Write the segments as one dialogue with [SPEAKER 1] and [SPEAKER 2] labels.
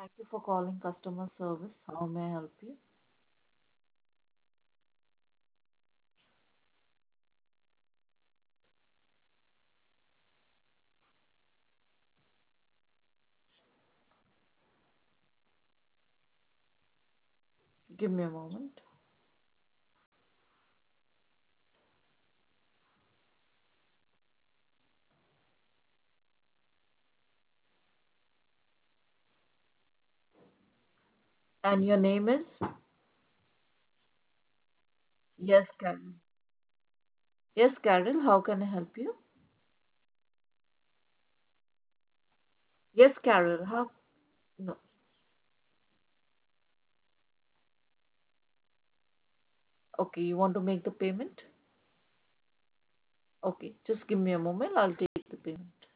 [SPEAKER 1] Thank you for calling customer service. How may I help you? Give me a moment. And your name is? Yes, Carol. Yes, Carol. How can I help you? Yes, Carol. How? No. Okay, you want to make the payment? Okay, just give me a moment. I'll take the payment.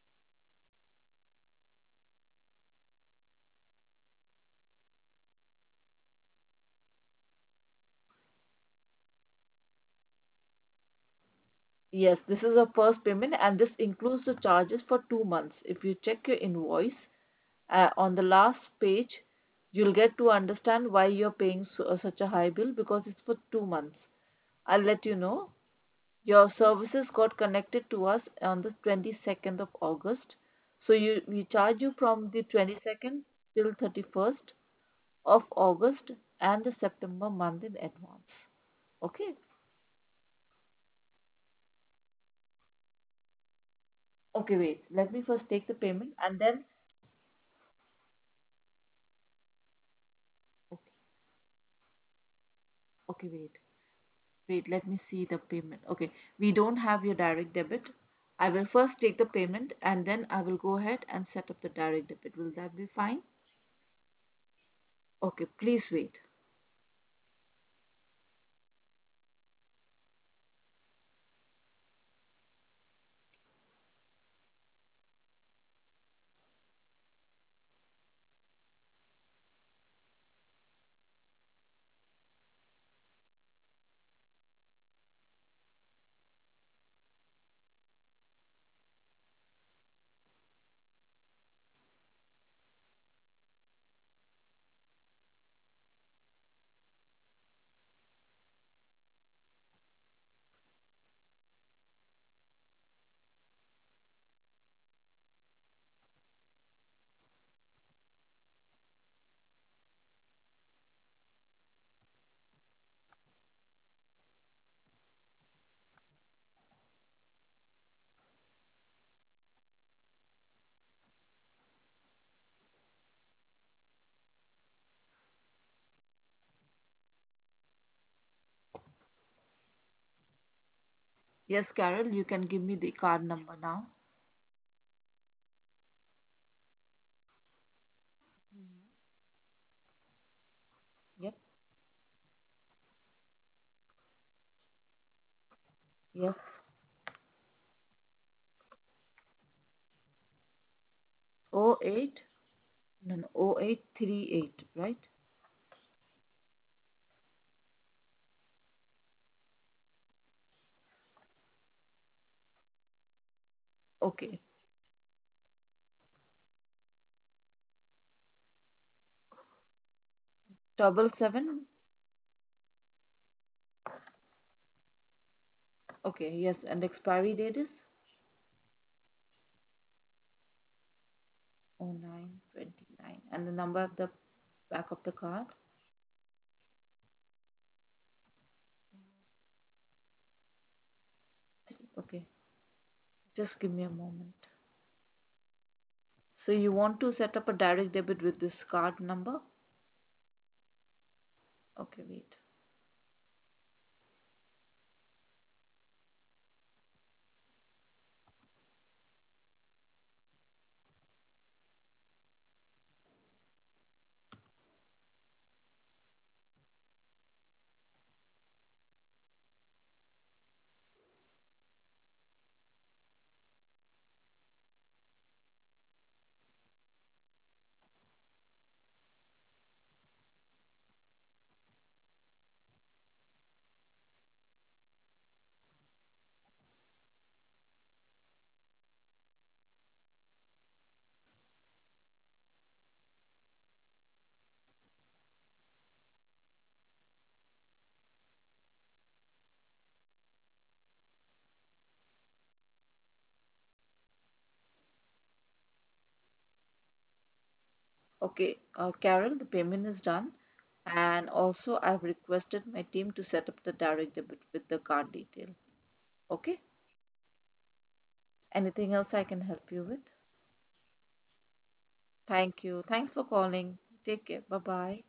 [SPEAKER 1] Yes, this is a first payment and this includes the charges for 2 months. If you check your invoice on the last page, you'll get to understand why you're paying such a high bill because it's for 2 months. I'll let you know. Your services got connected to us on the 22nd of August. So we charge you from the 22nd till 31st of August and the September month in advance. Okay. Okay, wait. Let me first take the payment and then okay, okay, wait. Wait, let me see the payment. Okay, we don't have your direct debit. I will first take the payment and then I will go ahead and set up the direct debit. Will that be fine? Okay, please wait. Yes, Carol, you can give me the card number now. Yep. Yes. O eight. No, no, 0838, right? Okay. 77. Okay, yes, and expiry date is 0929. And the number at the back of the card. Okay, just give me a moment. So you want to set up a direct debit with this card number? Okay, wait. Okay, Carol, the payment is done. And also, I've requested my team to set up the direct debit with the card detail. Okay? Anything else I can help you with? Thank you. Thanks for calling. Take care. Bye bye.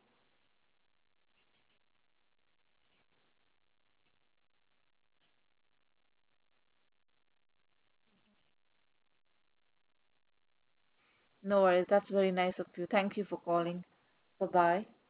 [SPEAKER 1] No worries. That's very nice of you. Thank you for calling. Bye bye.